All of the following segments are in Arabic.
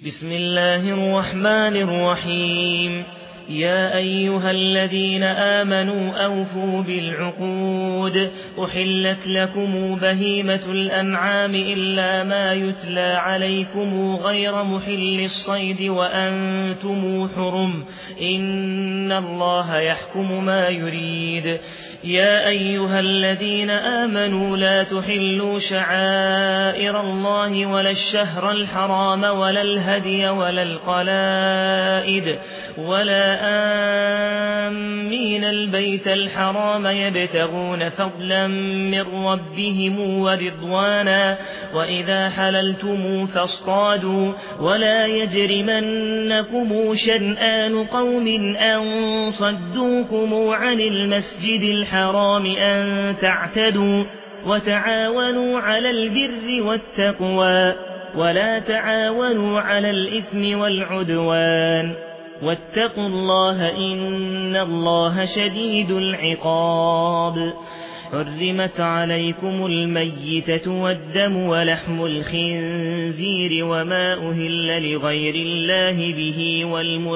بسم الله الرحمن الرحيم. يا أيها الذين آمنوا أوفوا بالعقود. أحلت لكم بهيمة الأنعام إلا ما يتلى عليكم غير محل الصيد وأنتم حرم، إن الله يحكم ما يريد. يا أيها الذين آمنوا لا تحلوا شعائر الله ولا الشهر الحرام ولا الهدي ولا القلائد ولا آمين البيت الحرام يبتغون فضلا من ربهم ورضوانا، وإذا حللتم فاصطادوا، ولا يجرمنكم شنآن قوم أن صدوكم عن المسجد الحرام أن تعتدوا، وتعاونوا على البر والتقوى ولا تعاونوا على الإثم والعدوان، واتقوا الله إن الله شديد العقاب. حرمت عليكم الميتة والدم ولحم الخنزير وما أهل لغير الله به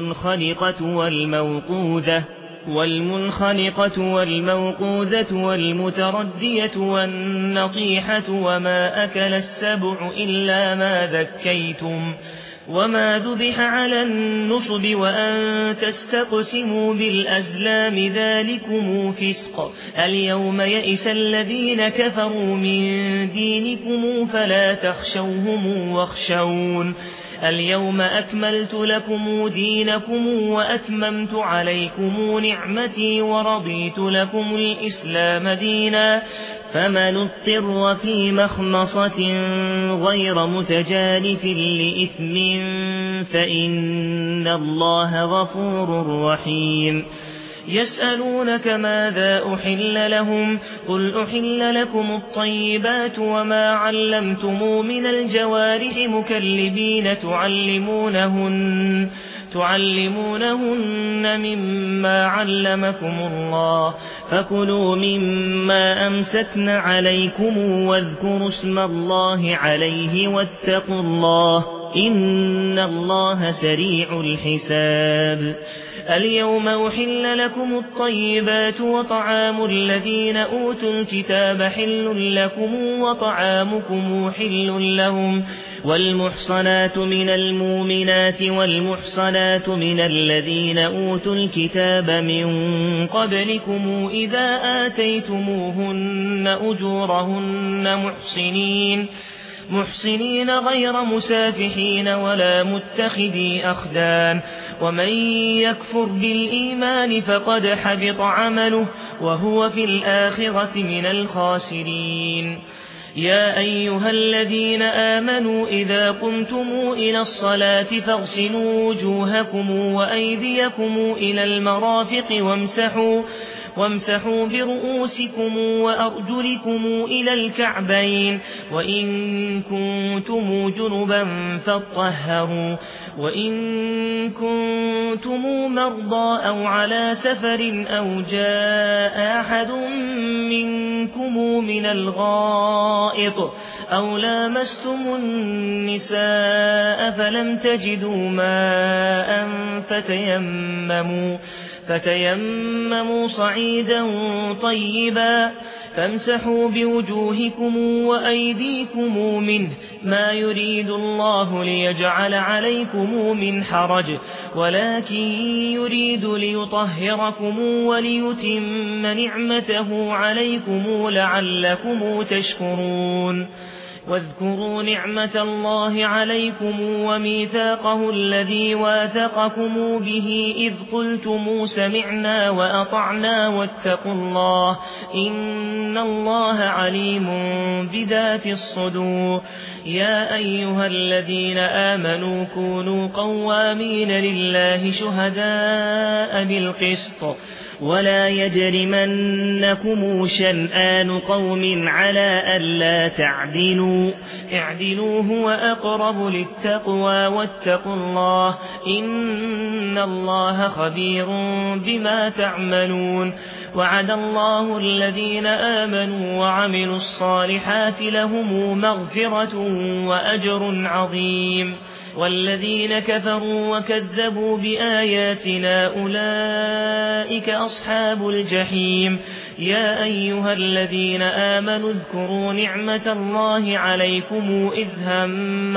والمنخنقة والموقوذة والمتردية والنطيحة وما أكل السبع إلا ما ذكيتم وما ذبح على النصب وأن تستقسموا بالأزلام ذلكم فسق. اليوم يئس الذين كفروا من دينكم فلا تخشوهم واخشون. اليوم أكملت لكم دينكم وأتممت عليكم نعمتي ورضيت لكم الإسلام دينا، فمن اضطر في مخمصة غير متجانف لإثم فإن الله غفور رحيم. يسألونك ماذا أحل لهم؟ قل أحل لكم الطيبات وما علمتم من الجوارح مكلبين تعلمونهن مما علمكم الله، فكلوا مما أمسكن عليكم واذكروا اسم الله عليه واتقوا الله إن الله سريع الحساب. اليوم أحل لكم الطيبات وطعام الذين أوتوا الكتاب حل لكم وطعامكم حل لهم، والمحصنات من المؤمنات والمحصنات من الذين أوتوا الكتاب من قبلكم إذا آتيتموهن أجورهن محصنين غير مسافحين ولا متخذي أخدان، ومن يكفر بالإيمان فقد حبط عمله وهو في الآخرة من الخاسرين. يا أيها الذين آمنوا إذا قمتم إلى الصلاة فاغسلوا وجوهكم وأيديكم إلى المرافق وامسحوا برؤوسكم وأرجلكم إلى الكعبين، وإن كنتم جنبا فاطهروا، وإن كنتم مرضى أو على سفر أو جاء أحد منكم من الغائط أو لامستم النساء فلم تجدوا ماء فتيمموا صعيدا طيبا فامسحوا بوجوهكم وأيديكم منه، ما يريد الله ليجعل عليكم من حرج ولكن يريد ليطهركم وليتم نعمته عليكم لعلكم تشكرون. واذكروا نعمة الله عليكم وميثاقه الذي واثقكم به إذ قلتم سمعنا وأطعنا واتقوا الله إن الله عليم بذات الصدور. يا أيها الذين آمنوا كونوا قوامين لله شهداء بالقسط ولا يجرمنكم شنآن قوم على ألا تعدلوا، اعدلوا هو أقرب للتقوى واتقوا الله إن الله خبير بما تعملون. وعد الله الذين آمنوا وعملوا الصالحات لهم مغفرة وأجر عظيم. والذين كفروا وكذبوا بآياتنا أولئك أصحاب الجحيم يا أيها الذين آمنوا اذكروا نعمة الله عليكم إذ هم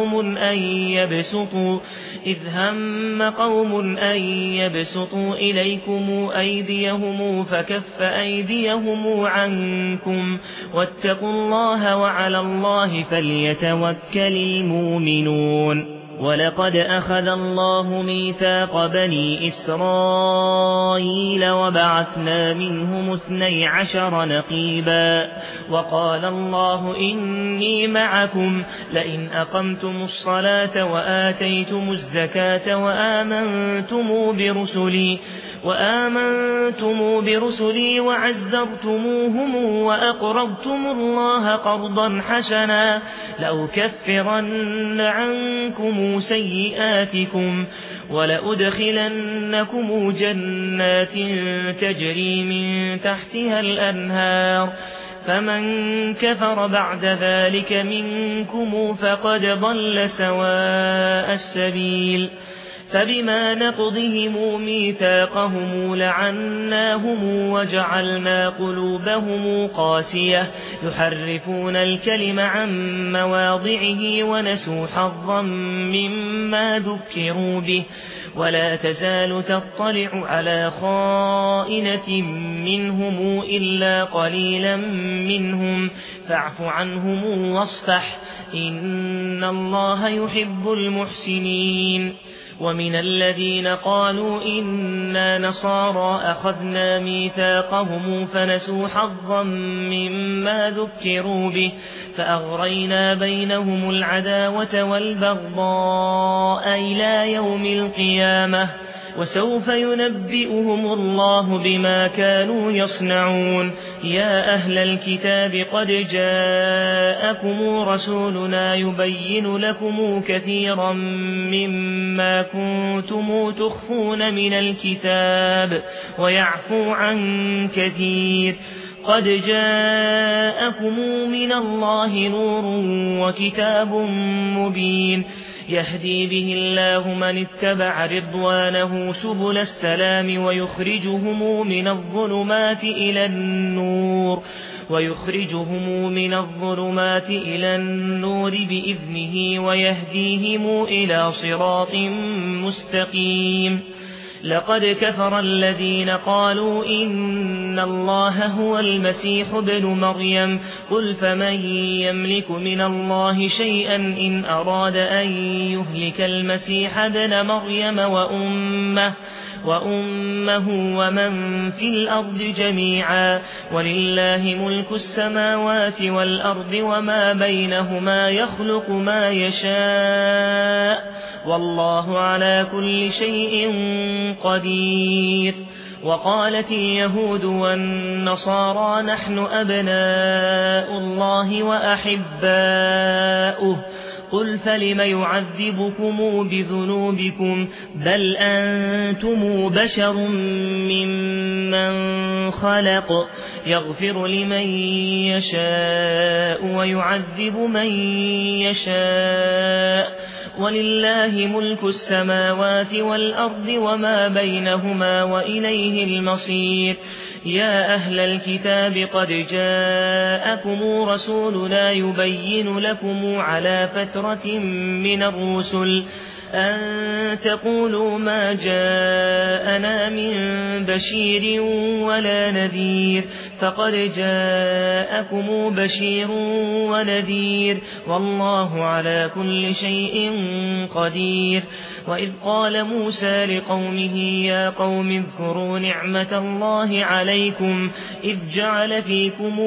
قوم أن يبسطوا إليكم أيديهم فكف أيديهم عنكم واتقوا الله وعلى الله فليتوكل المؤمنون ولقد أخذ الله ميثاق بني إسرائيل وبعثنا منهم 12 نقيبا وقال الله إني معكم لئن أقمتم الصلاة وآتيتم الزكاة وآمنتم برسلي وعزرتموهم وأقرضتم الله قرضا حسنا لأكفرن عنكم سيئاتكم ولأدخلنكم جنات تجري من تحتها الأنهار فمن كفر بعد ذلك منكم فقد ضل سواء السبيل فبما نقضهم ميثاقهم لعناهم وجعلنا قلوبهم قاسية يحرفون الكلم عن مواضعه ونسوا حظا مما ذكروا به ولا تزال تطلع على خائنة منهم إلا قليلا منهم فاعف عنهم واصفح إن الله يحب المحسنين ومن الذين قالوا إنا نصارى أخذنا ميثاقهم فنسوا حظا مما ذكروا به فأغرينا بينهم العداوة والبغضاء إلى يوم القيامة وسوف ينبئهم الله بما كانوا يصنعون يا أهل الكتاب قد جاءكم رسولنا يبين لكم كثيرا مما كنتم تخفون من الكتاب ويعفو عن كثير قد جاءكم من الله نور وكتاب مبين يهدي به الله من اتبع رضوانه سبل السلام ويخرجهم من الظلمات إلى النور بإذنه ويهديهم إلى صراط مستقيم لقد كفر الذين قالوا إن الله هو المسيح ابن مريم قل فمن يملك من الله شيئا إن أراد أن يهلك المسيح ابن مريم وأمه ومن في الأرض جميعا ولله ملك السماوات والأرض وما بينهما يخلق ما يشاء والله على كل شيء قدير وقالت اليهود والنصارى نحن أبناء الله وأحباؤه قل فلم يعذبكم بذنوبكم بل أنتم بشر ممن خلق يغفر لمن يشاء ويعذب من يشاء ولله ملك السماوات والأرض وما بينهما وإليه المصير يا أهل الكتاب قد جاءكم رسولنا يبين لكم على فترة من الرسل أن تقولوا ما جاءنا من بشير ولا نذير فقد جاءكم بشير ونذير والله على كل شيء قدير وإذ قال موسى لقومه يا قوم اذكروا نعمة الله عليكم إذ جعل فيكم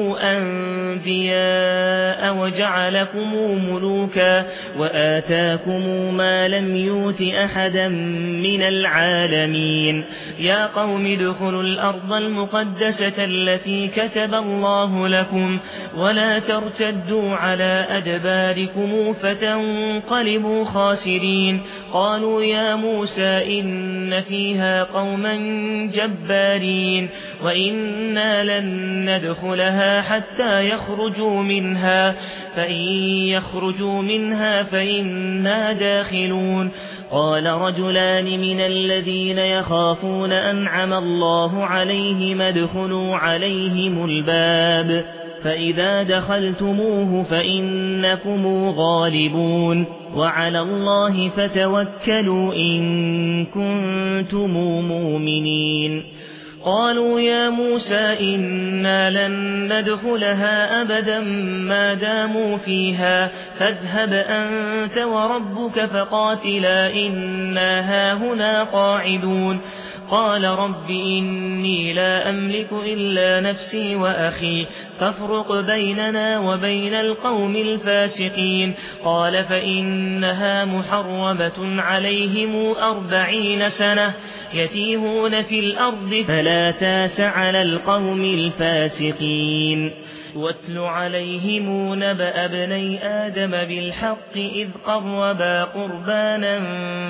أنبياء وجعلكم ملوكا وآتاكم ما لم يؤت أحدا من العالمين يا قوم ادخلوا الأرض المقدسة التي كتب الله لكم ولا ترتدوا على أدباركم فتنقلبوا خاسرين قالوا يا موسى إن فيها قوما جبارين وإنا لن ندخلها حتى يخرجوا منها فإن يخرجوا منها فإنا داخلون قال رجلان من الذين يخافون أنعم الله عليهم ادخلوا عليهم الباب فإذا دخلتموه فإنكم غالبون وعلى الله فتوكلوا إن كنتم مؤمنين قالوا يا موسى إنا لن ندخلها أبدا ما داموا فيها فاذهب أنت وربك فقاتلا إنا هاهنا قاعدون قال رب إني لا أملك إلا نفسي وأخي فافرق بيننا وبين القوم الفاسقين قال فإنها محرمة عليهم 40 سنة يتيهون في الأرض فلا تاس على القوم الفاسقين واتل عليهم نبأ ابني آدم بالحق إذ قربا قربانا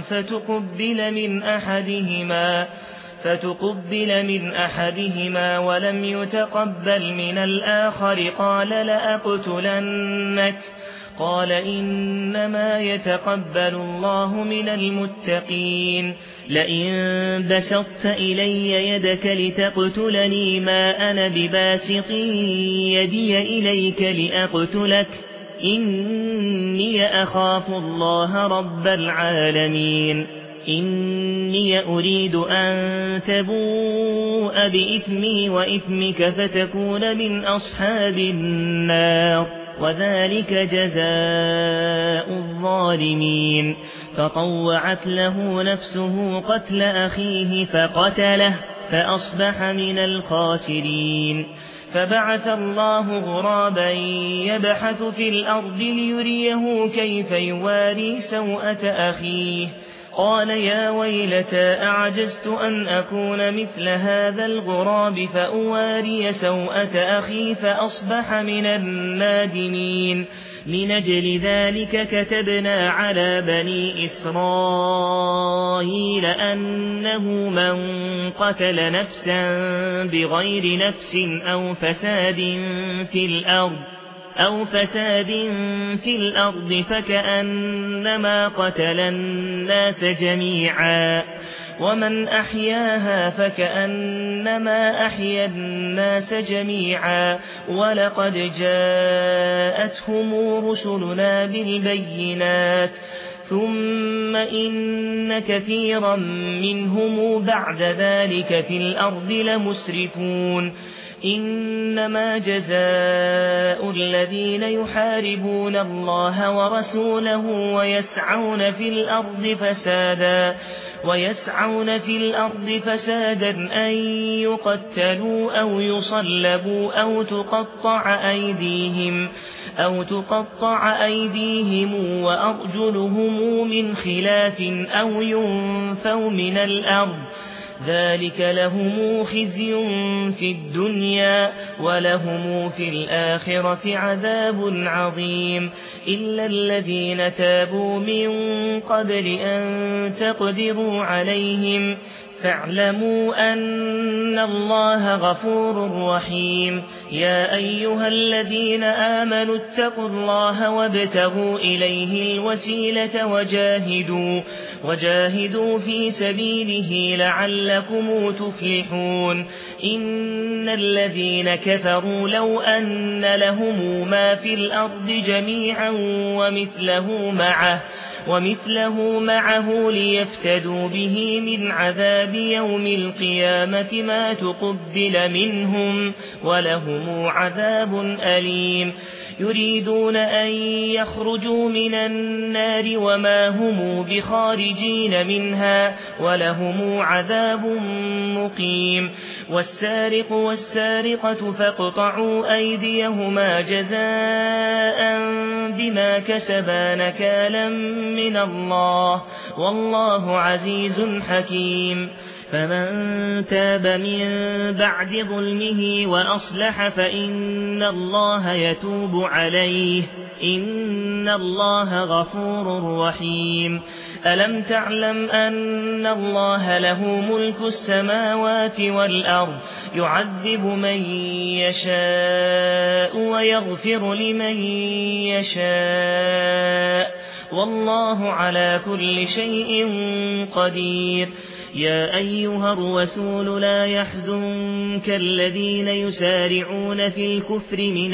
فتقبل من أحدهما ولم يتقبل من الآخر قال لأقتلنك قال إنما يتقبل الله من المتقين لئن بسطت إلي يدك لتقتلني ما أنا بباسط يدي إليك لأقتلك إني أخاف الله رب العالمين إني أريد أن تبوء بإثمي وإثمك فتكون من أصحاب النار وذلك جزاء الظالمين فطوعت له نفسه قتل أخيه فقتله فأصبح من الخاسرين فبعث الله غرابا يبحث في الأرض ليريه كيف يواري سوءة أخيه قال يا ويلتى أعجزت أن أكون مثل هذا الغراب فأواري سوءة أخي فأصبح من النادمين من أجل ذلك كتبنا على بني إسرائيل أنه من قتل نفسا بغير نفس أو فساد في الأرض فكأنما قتل الناس جميعا ومن أحياها فكأنما أحيا الناس جميعا ولقد جاءتهم رسلنا بالبينات ثم إن كثيرا منهم بعد ذلك في الأرض لمسرفون إنما جزاء الذين يحاربون الله ورسوله ويسعون في الأرض فسادا أن يقتلوا أو يصلبوا أو تقطع أيديهم وأرجلهم من خلاف أو ينفوا من الأرض ذلك لهم خزي في الدنيا ولهم في الآخرة عذاب عظيم إلا الذين تابوا من قبل أن تقدروا عليهم فاعلموا أن الله غفور رحيم يا أيها الذين آمنوا اتقوا الله وابتغوا إليه الوسيلة وجاهدوا في سبيله لعلكم تفلحون إن الذين كفروا لو أن لهم ما في الأرض جميعا ومثله معه ليفتدوا به من عذاب يوم القيامة ما تقبل منهم ولهم عذاب أليم يريدون أن يخرجوا من النار وما هم بخارجين منها ولهم عذاب مقيم والسارق والسارقة فاقطعوا أيديهما جزاء بما كسبا نكالا من الله والله عزيز حكيم فمن تاب من بعد ظلمه وأصلح فإن الله يتوب عليه إن الله غفور رحيم ألم تعلم أن الله له ملك السماوات والأرض يعذب من يشاء ويغفر لمن يشاء والله على كل شيء قدير يا أيها الرسول لا يحزنك الذين يسارعون في الكفر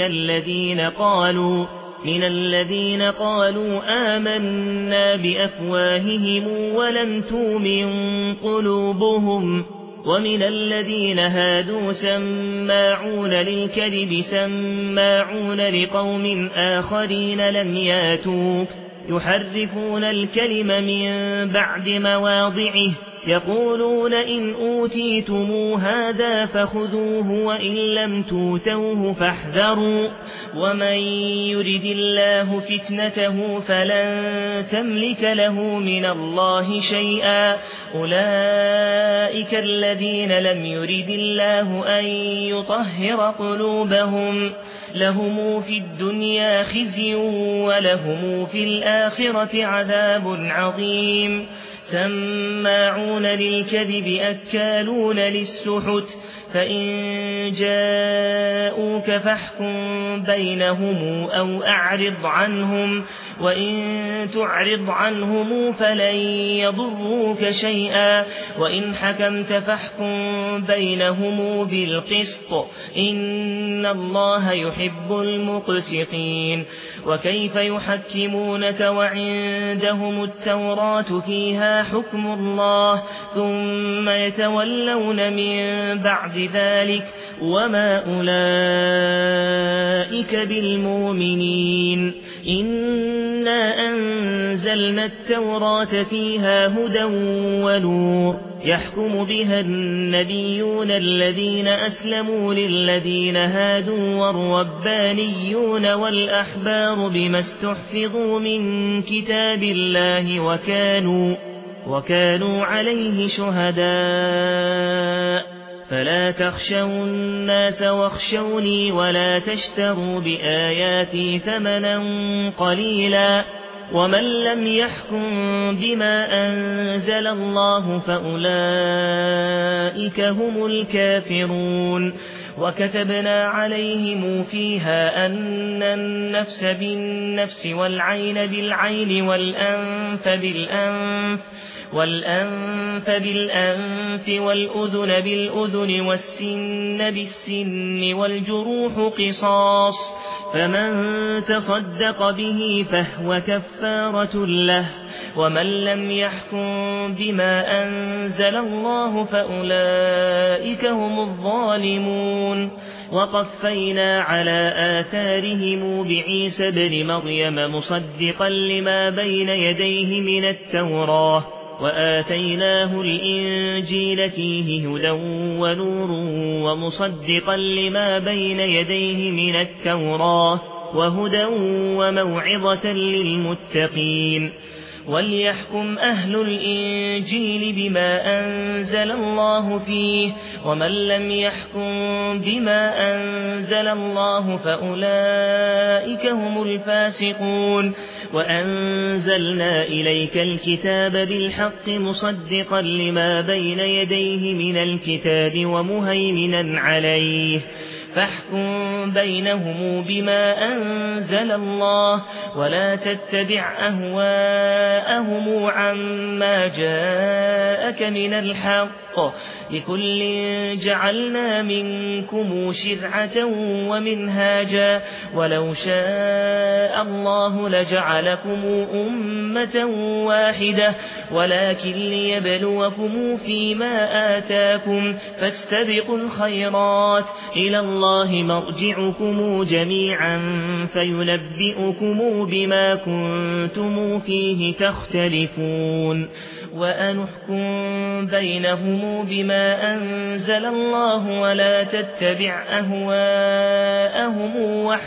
من الذين قالوا آمنا بأفواههم ولم تؤمن قلوبهم ومن الذين هادوا سماعون للكذب سماعون لقوم آخرين لم ياتوك يحرفون الكلم من بعد مواضعه يقولون إن أوتيتم هذا فخذوه وإن لم توتوه فاحذروا ومن يرد الله فتنته فلن تملك له من الله شيئا أولئك الذين لم يرد الله أن يطهر قلوبهم لهم في الدنيا خزي ولهم في الآخرة عذاب عظيم سماعون للكذب أكالون للسحت فإن جاءوك فاحكم بينهم أو أعرض عنهم وإن تعرض عنهم فلن يضروك شيئا وإن حكمت فاحكم بينهم بالقسط إن الله يحب المقسطين وكيف يحكمونك وعندهم التوراة فيها حكم الله ثم يتولون من بعد ذلك وما أولئك بالمؤمنين إنا أنزلنا التوراة فيها هدى ونور يحكم بها النبيون الذين أسلموا للذين هادوا والربانيون والأحبار بما استحفظوا من كتاب الله وكانوا عليه شهداء فلا تخشوا الناس واخشوني ولا تشتروا بآياتي ثمنا قليلا ومن لم يحكم بما أنزل الله فأولئك هم الكافرون وكتبنا عليهم فيها أن النفس بالنفس والعين بالعين والأنف بالأنف والأذن بالأذن والسن بالسن والجروح قصاص فمن تصدق به فهو كفارة له ومن لم يحكم بما أنزل الله فأولئك هم الظالمون وقفينا على آثارهم بعيسى ابن مريم مصدقا لما بين يديه من التوراة وآتيناه الإنجيل فيه هدى ونور ومصدقا لما بين يديه من التوراة وهدى وموعظة للمتقين وليحكم أهل الإنجيل بما أنزل الله فيه ومن لم يحكم بما أنزل الله فأولئك هم الفاسقون وأنزلنا إليك الكتاب بالحق مصدقا لما بين يديه من الكتاب ومهيمنا عليه فاحكم بينهم بما أنزل الله ولا تتبع أهواءهم عما جاءك من الحق لكل جعلنا منكم شرعة ومنهاجا ولو شاء الله لجعلكم أمة واحدة ولكن ليبلوكم فيما آتاكم فاستبقوا الخيرات إلى الله مرجعكم جميعا فينبئكم بما كنتم فيه تختلفون وأنحكم بينهم بما أنزل الله ولا تتبع أهواءهم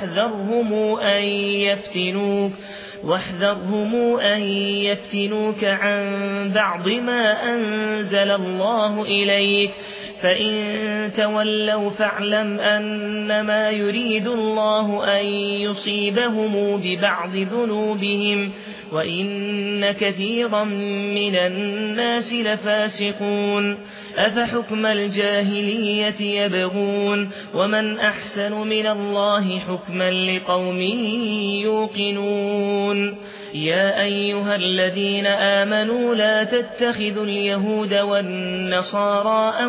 واحذرهم أن يفتنوك عن بعض ما أنزل الله إليك فإن تولوا فاعلم أنما يريد الله أن يصيبهم ببعض ذنوبهم وإن كثيرا من الناس لفاسقون أفحكم الجاهلية يبغون ومن أحسن من الله حكما لقوم يوقنون يا أيها الذين آمنوا لا تتخذوا اليهود والنصارى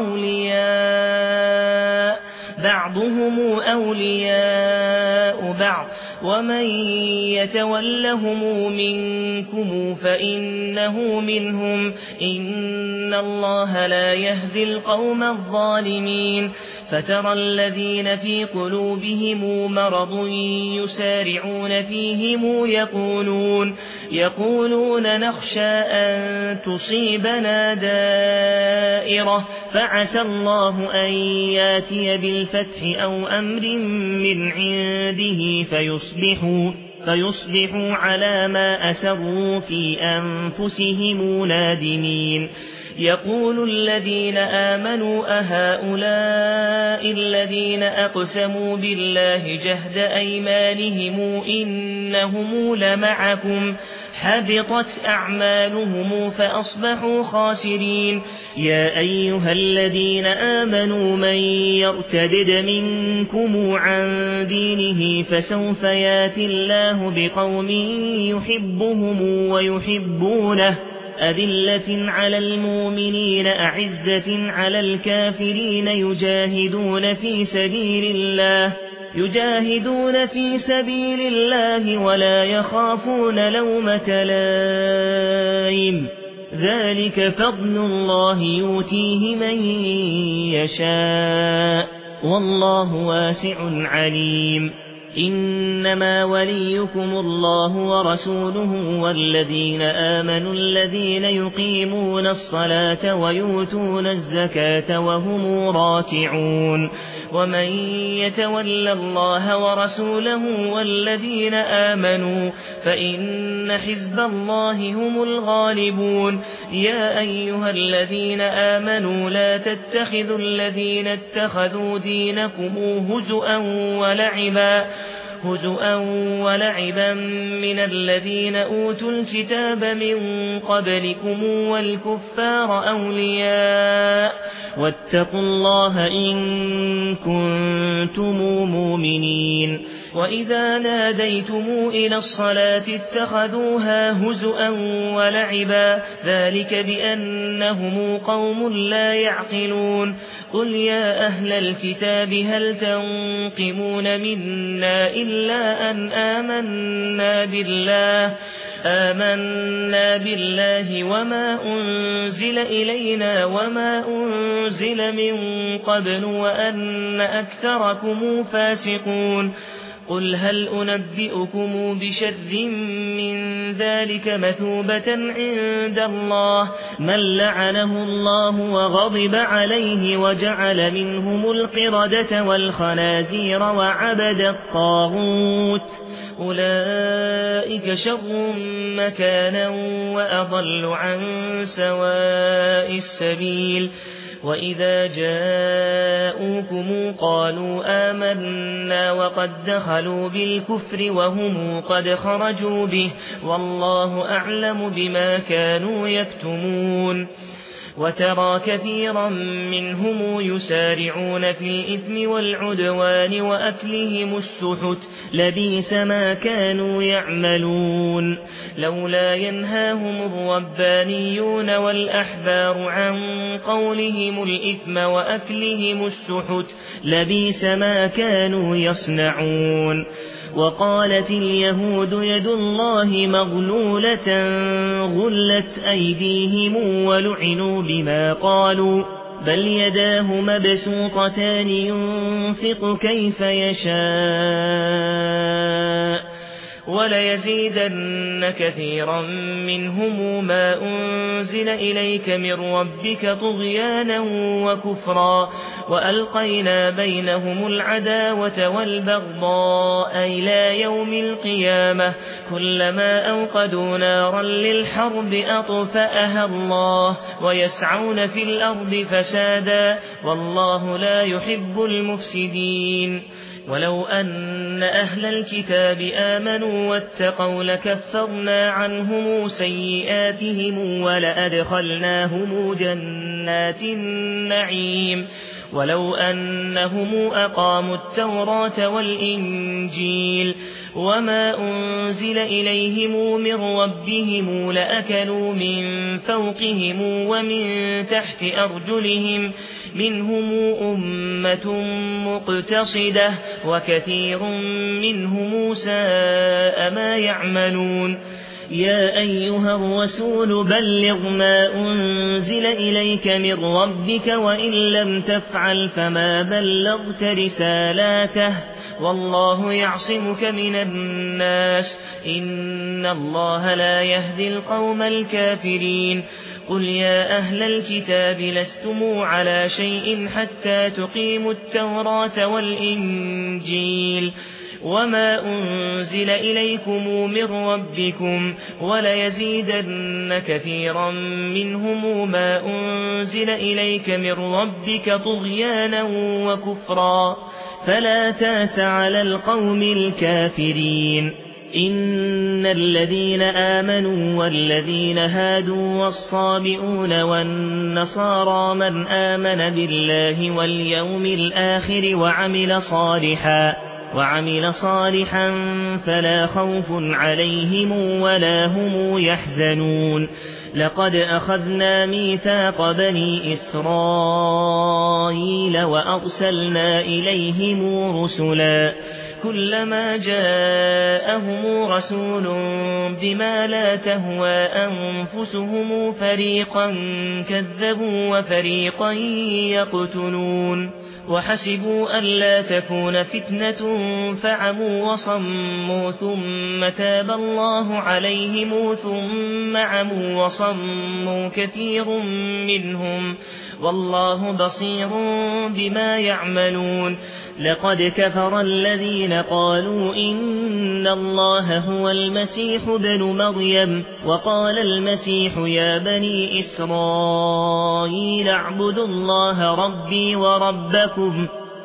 أولياء بعضهم أولياء بعض ومن يتولهم منكم فإنه منهم إن الله لا يهدي القوم الظالمين فترى الذين في قلوبهم مرض يسارعون فيهم يقولون نخشى أن تصيبنا دائرة فعسى الله أن ياتي بالفتح أو أمر من عنده فيصبحوا على ما أسروا في أنفسهم نادمين يقول الذين آمنوا أهؤلاء الذين أقسموا بالله جهد أيمانهم إنهم لمعكم حبطت أعمالهم فأصبحوا خاسرين يا أيها الذين آمنوا من يرتد منكم عن دينه فسوف ياتي الله بقوم يحبهم ويحبونه أذلة على المؤمنين أعزة على الكافرين يجاهدون في سبيل الله ولا يخافون لومة لائم ذلك فضل الله يؤتيه من يشاء والله واسع عليم إنما وليكم الله ورسوله والذين آمنوا الذين يقيمون الصلاة ويؤتون الزكاة وهم راكعون ومن يتولى الله ورسوله والذين آمنوا فإن حزب الله هم الغالبون يا أيها الذين آمنوا لا تتخذوا الذين اتخذوا دينكم هزؤا ولعبا من الذين أوتوا الكتاب من قبلكم والكفار أولياء واتقوا الله إن كنتم مؤمنين وإذا ناديتم إلى الصلاة اتخذوها هزؤا ولعبا ذلك بأنهم قوم لا يعقلون قل يا أهل الكتاب هل تنقمون منا إلا أن آمنا بالله وما أنزل إلينا وما أنزل من قبل وأن أكثركم فاسقون قل هل أنبئكم بشر من ذلك مثوبة عند الله من لعنه الله وغضب عليه وجعل منهم القردة والخنازير وعبد الطاغوت أولئك شر مكانا وأضل عن سواء السبيل وإذا جاءوكم قالوا آمنا وقد دخلوا بالكفر وهم قد خرجوا به والله أعلم بما كانوا يكتمون وترى كثيرا منهم يسارعون في الإثم والعدوان وأكلهم السحت لبئس ما كانوا يعملون لولا ينهاهم الربانيون والأحبار عن قولهم الإثم وأكلهم السحت لبئس ما كانوا يصنعون وقالت اليهود يد الله مغلولة غلت أيديهم ولعنوا بما قالوا بل يداه مبسوطتان ينفق كيف يشاء وليزيدن كثيرا منهم ما أنزل إليك من ربك طغيانا وكفرا وألقينا بينهم العداوة والبغضاء إلى يوم القيامة كلما أوقدوا نارا للحرب أطفأها الله ويسعون في الأرض فسادا والله لا يحب المفسدين ولو أن أهل الكتاب آمنوا واتقوا لكفرنا عنهم سيئاتهم ولأدخلناهم جنات النعيم ولو أنهم أقاموا التوراة والإنجيل وما أنزل إليهم من ربهم لأكلوا من فوقهم ومن تحت أرجلهم منهم أمة مقتصدة وكثير منهم ساء ما يعملون يا أيها الرسول بلغ ما أنزل إليك من ربك وإن لم تفعل فما بلغت رسالاته والله يعصمك من الناس إن الله لا يهدي القوم الكافرين قل يا أهل الكتاب لستم على شيء حتى تقيموا التوراة والإنجيل وما أنزل إليكم من ربكم وليزيدن كثيرا منهم ما أنزل إليك من ربك طغيانا وكفرا فلا تاس على القوم الكافرين إن الذين آمنوا والذين هادوا والصابئون والنصارى من آمن بالله واليوم الآخر وعمل صالحا فلا خوف عليهم ولا هم يحزنون لقد أخذنا ميثاق بني إسرائيل وأرسلنا إليهم رسلا كلما جاءهم رسول بما لا تهوى أنفسهم فريقا كذبوا وفريقا يقتلون وحسبوا ألا تكون فتنة فعموا وصموا ثم تاب الله عليهم ثم عموا وصموا كثير منهم والله بصير بما يعملون لقد كفر الذين قالوا إن الله هو المسيح ابن مريم وقال المسيح يا بني إسرائيل اعبدوا الله ربي وربكم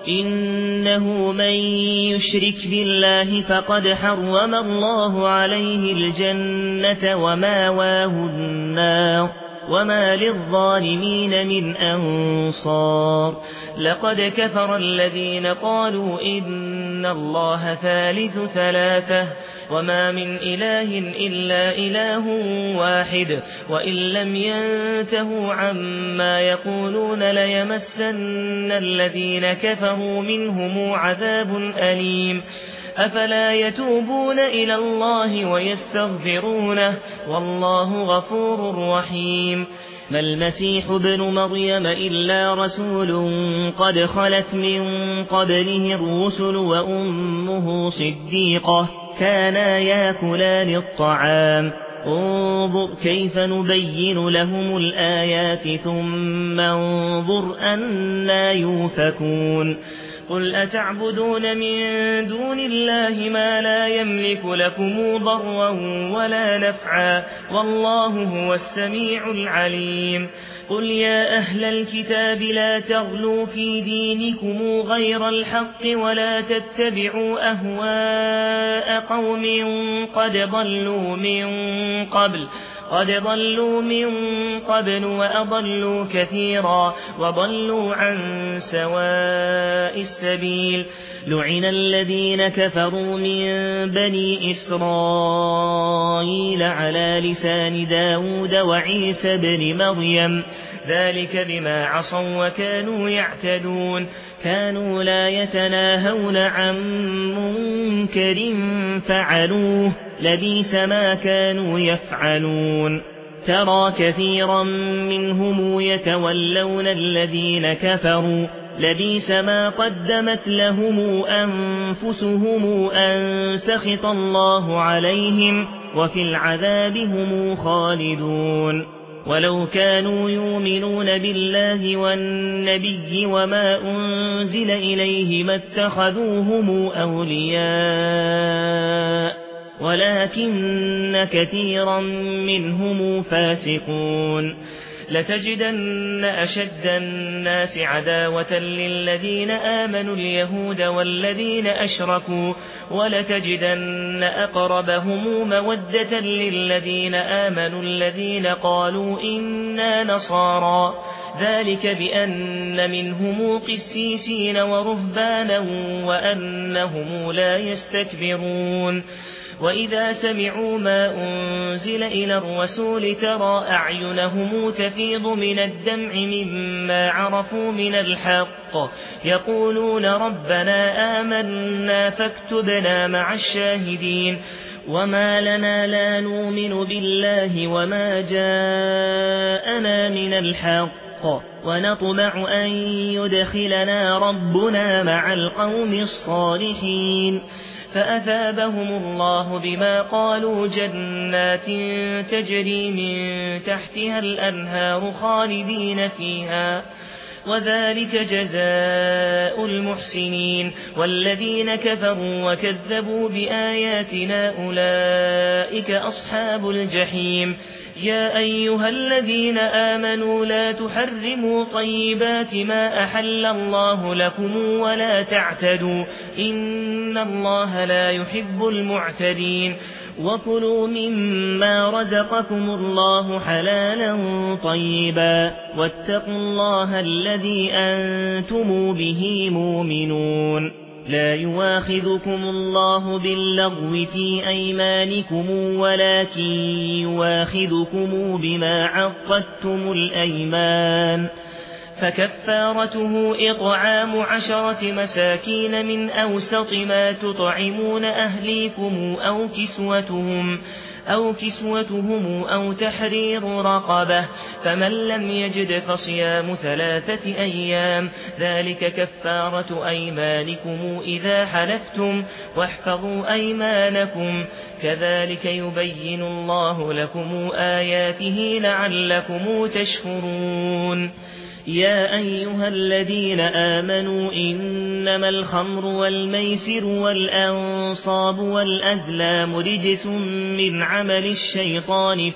إنه من يشرك بالله فقد حرم الله عليه الجنة وماواه النار وما للظالمين من أنصار لقد كفر الذين قالوا إن الله ثالث ثلاثة وما من إله إلا إله واحد وإن لم ينتهوا عما يقولون ليمسن الذين كفروا منهم عذاب أليم أفلا يتوبون إلى الله ويستغفرونه والله غفور رحيم ما المسيح ابن مريم إلا رسول قد خلت من قبله الرسل وأمه صديقة كانا ياكلان الطعام انظر كيف نبين لهم الآيات ثم انظر أنا يؤفكون قل أتعبدون من دون الله ما لا يملك لكم ضرا ولا نفعا والله هو السميع العليم قل يا أهل الكتاب لا تغلوا في دينكم غير الحق ولا تتبعوا أهواء قوم قد ضلوا من قبل وأضلوا كثيرا وضلوا عن سواء السبيل لعن الذين كفروا من بني إسرائيل على لسان داود وعيسى بن مريم ذلك بما عصوا وكانوا يعتدون كانوا لا يتناهون عن منكر فعلوه لبئس ما كانوا يفعلون ترى كثيرا منهم يتولون الذين كفروا لبئس ما قدمت لهم أنفسهم أن سخط الله عليهم وفي العذاب هم خالدون ولو كانوا يؤمنون بالله والنبي وما أنزل إليه ما اتخذوهم أولياء ولكن كثيرا منهم فاسقون لتجدن أشد الناس عداوة للذين آمنوا اليهود والذين أشركوا ولتجدن أقربهم مودة للذين آمنوا الذين قالوا إنا نصارى ذلك بأن منهم قسيسين ورهبانا وأنهم لا يستكبرون وإذا سمعوا ما أنزل إلى الرسول ترى أعينهم تفيض من الدمع مما عرفوا من الحق يقولون ربنا آمنا فاكتبنا مع الشاهدين وما لنا لا نؤمن بالله وما جاءنا من الحق ونطمع أن يدخلنا ربنا مع القوم الصالحين فأثابهم الله بما قالوا جنات تجري من تحتها الأنهار خالدين فيها وذلك جزاء المحسنين والذين كفروا وكذبوا بآياتنا أولئك أصحاب الجحيم يا أيها الذين آمنوا لا تحرموا طيبات ما أحل الله لكم ولا تعتدوا إن الله لا يحب المعتدين وكلوا مما رزقكم الله حلالا طيبا واتقوا الله الذي أنتم به مؤمنون لا يواخذكم الله باللغو في أيمانكم ولكن يواخذكم بما عقدتم الأيمان فكفارته إطعام 10 مساكين من أوسط ما تطعمون أهليكم أو كسوتهم أو تحرير رقبة فمن لم يجد فصيام 3 أيام ذلك كفارة أيمانكم إذا حلفتم واحفظوا أيمانكم كذلك يبين الله لكم آياته لعلكم تشكرون يا أيها الذين آمنوا إنما الخمر والميسر والأنصاب والأزلام رجس من عمل الشيطان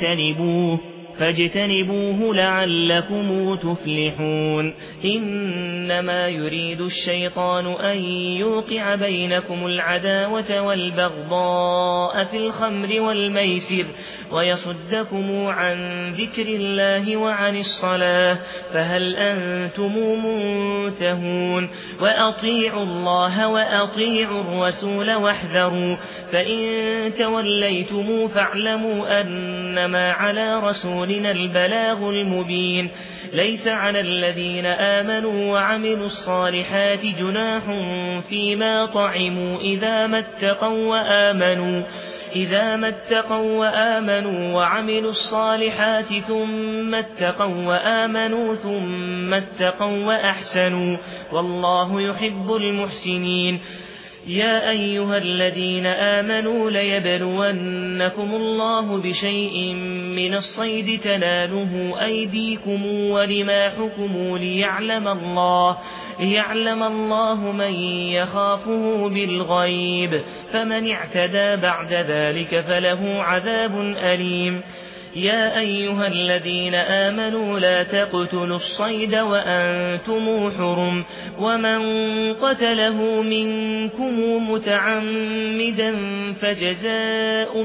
فاجتنبوه لعلكم تفلحون إنما يريد الشيطان أن يوقع بينكم العداوة والبغضاء في الخمر والميسر ويصدكم عن ذكر الله وعن الصلاة فهل أنتم منتهون وأطيعوا الله وأطيعوا الرسول واحذروا فإن توليتم فاعلموا أنما على رسولنا البلاغ المبين ليس على الذين آمنوا وعملوا الصالحات جناح فيما طعموا إذا ما اتقوا وآمنوا وعملوا الصالحات ثم اتقوا وآمنوا ثم اتقوا وأحسنوا والله يحب المحسنين يا أيها الذين آمنوا ليبلونكم الله بشيء من الصيد تناله أيديكم ورماحكم ليعلم الله من يخافه بالغيب فمن اعتدى بعد ذلك فله عذاب أليم يا أيها الذين آمنوا لا تقتلوا الصيد وأنتم حرم ومن قتله منكم متعمدا فجزاء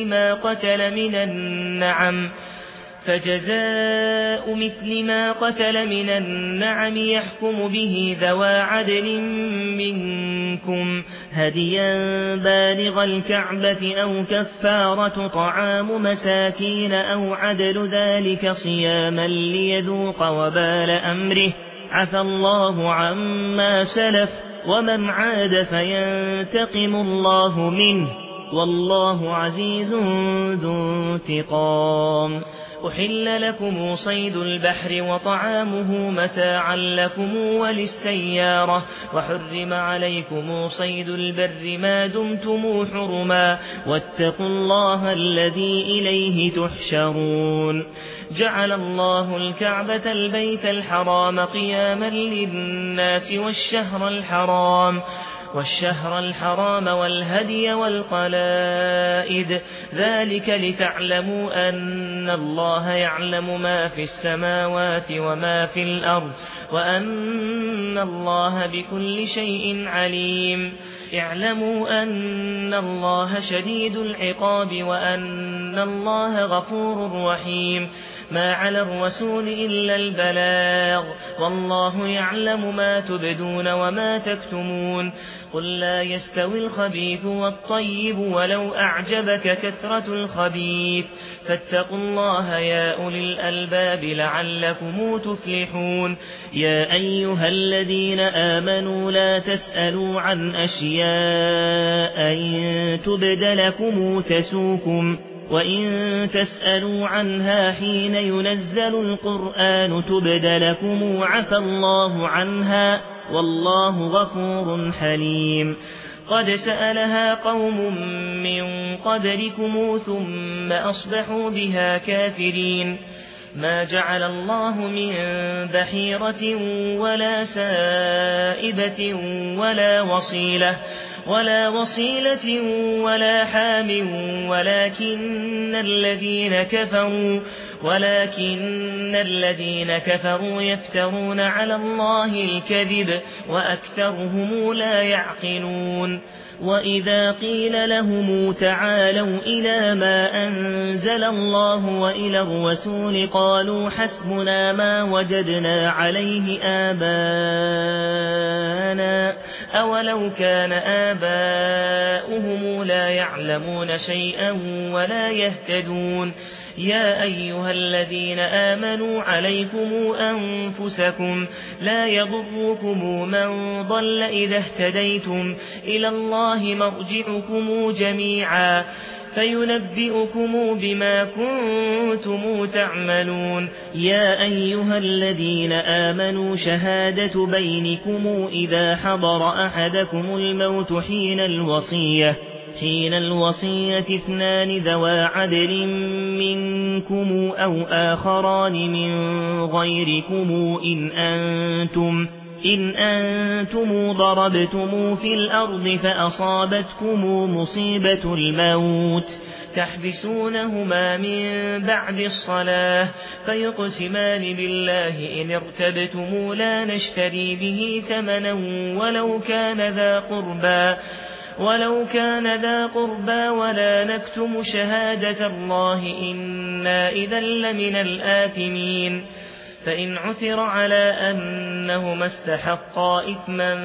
مثل ما قتل من النعم يحكم به ذوى عدل منكم هديا بالغ الكعبة أو كفارة طعام مساكين أو عدل ذلك صياما ليذوق وبال أمره عفى الله عما سلف ومن عاد فينتقم الله منه والله عزيز ذو انتقام أحل لكم صيد البحر وطعامه متاعا لكم وللسيارة وحرم عليكم صيد البر ما دمتم حرما واتقوا الله الذي إليه تحشرون جعل الله الكعبة البيت الحرام قياما للناس والشهر الحرام والهدي والقلائد ذلك لتعلموا أن الله يعلم ما في السماوات وما في الأرض وأن الله بكل شيء عليم اعلموا أن الله شديد العقاب وأن الله غفور رحيم ما على الرسول إلا البلاغ والله يعلم ما تبدون وما تكتمون قل لا يستوي الخبيث والطيب ولو أعجبك كثرة الخبيث فاتقوا الله يا أولي الألباب لعلكم تفلحون يا أيها الذين آمنوا لا تسألوا عن أشياء إن تبد لكم تسوكم وإن تسألوا عنها حين ينزل القرآن تبد لكم عفى الله عنها والله غفور حليم قد سألها قوم من قبلكم ثم أصبحوا بها كافرين ما جعل الله من بحيرة ولا سائبة ولا وصيلة ولا حام ولكن الذين كفروا يفترون على الله الكذب وأكثرهم لا يعقلون وإذا قيل لهم تعالوا إلى ما أنزل الله وإلى الرسول قالوا حسبنا ما وجدنا عليه آباءنا أولو كان آباؤهم لا يعلمون شيئا ولا يهتدون يا أيها الذين آمنوا عليكم أنفسكم لا يضركم من ضل إذا اهتديتم إلى الله مرجعكم جميعا فينبئكم بما كنتم تعملون يا أيها الذين آمنوا شهادة بينكم إذا حضر أحدكم الموت حين الوصية اثنان ذوى عدل منكم أو آخران من غيركم إن أنتم ضربتم في الأرض فأصابتكم مصيبة الموت تحبسونهما من بعد الصلاة فيقسمان بالله إن ارتبتم لا نشتري به ثمنا ولو كان ذا قربى ولا نكتم شهادة الله إنا إذا لمن الآثمين فإن عثر على أنهما استحقا إثما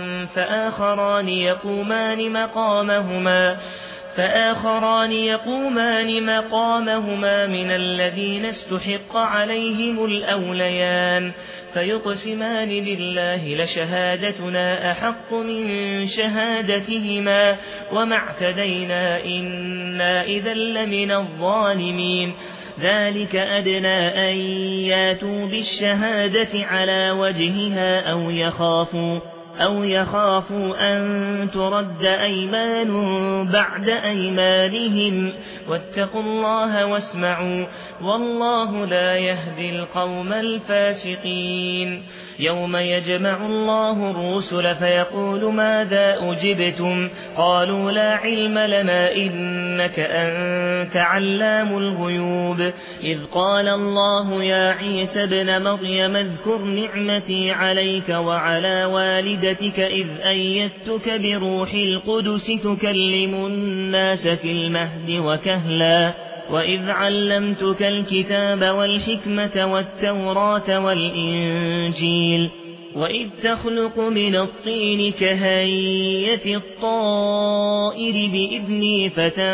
فآخران يقومان مقامهما من الذين استحق عليهم الأوليان فيقسمان بالله لشهادتنا أحق من شهادتهما وما اعتدينا إنا إذا لمن الظالمين ذلك أدنى أن ياتوا بالشهادة على وجهها أو يخافوا أن ترد أيمان بعد أيمانهم واتقوا الله واسمعوا والله لا يهدي القوم الفاسقين يوم يجمع الله الرسل فيقول ماذا أجبتم قالوا لا علم لنا إنك أنت علام الغيوب إذ قال الله يا عيسى ابن مريم اذكر نعمتي عليك وعلى والدتك إذ أيدتك بروح القدس تكلم الناس في المهد وكهلا وإذ علمتك الكتاب والحكمة والتوراة والإنجيل وإذ تخلق من الطين كهيئة الطائر بإذني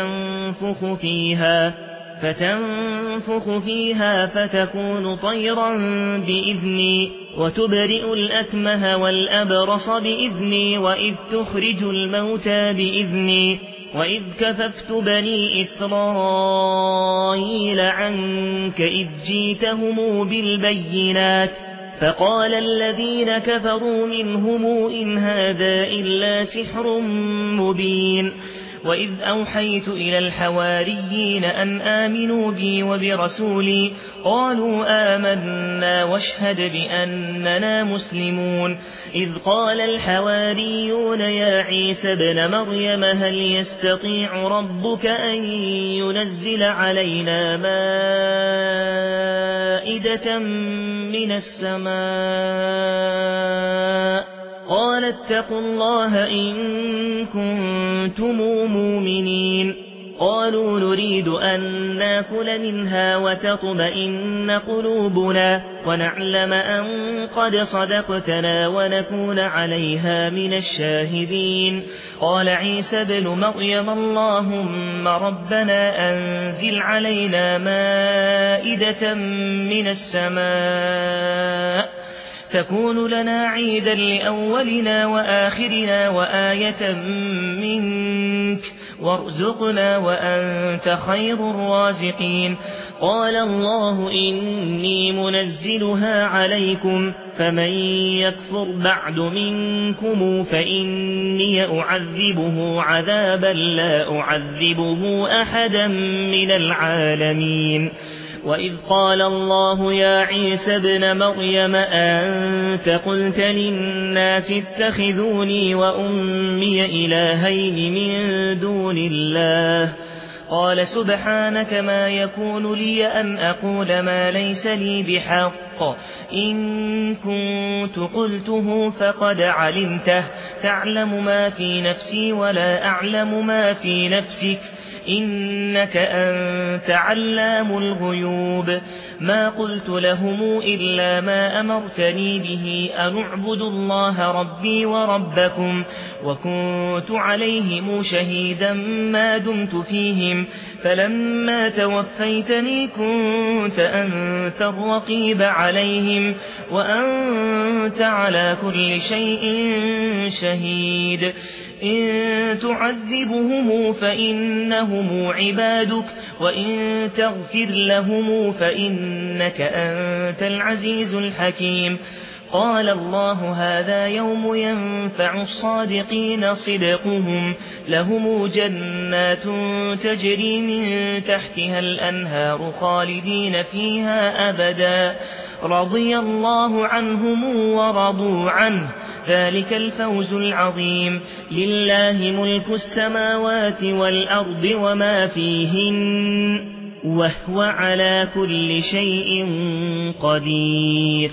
فتنفخ فيها فتكون طيرا بإذني وتبرئ الأكمه والأبرص بإذني وإذ تخرج الموتى بإذني وإذ كففت بني إسرائيل عنك إذ جيتهم بالبينات فقال الذين كفروا منهم إن هذا إلا سحر مبين وإذ أوحيت إلى الحواريين أن آمنوا بي وبرسولي قالوا آمنا واشهد بأننا مسلمون إذ قال الحواريون يا عيسى ابن مريم هل يستطيع ربك أن ينزل علينا مائدة من السماء قال اتقوا الله إن كنتم مؤمنين قالوا نريد أن ناكل منها وتطمئن قلوبنا ونعلم أن قد صدقتنا ونكون عليها من الشاهدين قال عيسى ابن مريم اللهم ربنا أنزل علينا مائدة من السماء تكون لنا عيدا لأولنا وآخرنا وآية منك وارزقنا وأنت خير الرازقين قال الله إني منزلها عليكم فمن يكفر بعد منكم فإني أعذبه عذابا لا أعذبه أحدا من العالمين وإذ قال الله يا عيسى ابن مريم أنت قلت للناس اتخذوني وأمي إلهين من دون الله قال سبحانك ما يكون لي أن أقول ما ليس لي بحق إن كنت قلته فقد علمته تعلم ما في نفسي ولا أعلم ما في نفسك إنك أنت علام الغيوب ما قلت لهم إلا ما أمرتني به أن اعبدوا الله ربي وربكم وكنت عليهم شهيدا ما دمت فيهم فلما توفيتني كنت أنت الرقيب عليهم وأنت على كل شيء شهيد إن تعذبهم فإنهم عبادك وإن تغفر لهم فإنك أنت العزيز الحكيم قال الله هذا يوم ينفع الصادقين صدقهم لهم جنات تجري من تحتها الأنهار خالدين فيها أبدا رضي الله عنهم ورضوا عنه ذلك الفوز العظيم لله ملك السماوات والأرض وما فيهن وهو على كل شيء قدير